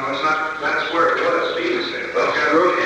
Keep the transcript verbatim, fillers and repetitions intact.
No, it's not, that's where it was, Steve said. That's true.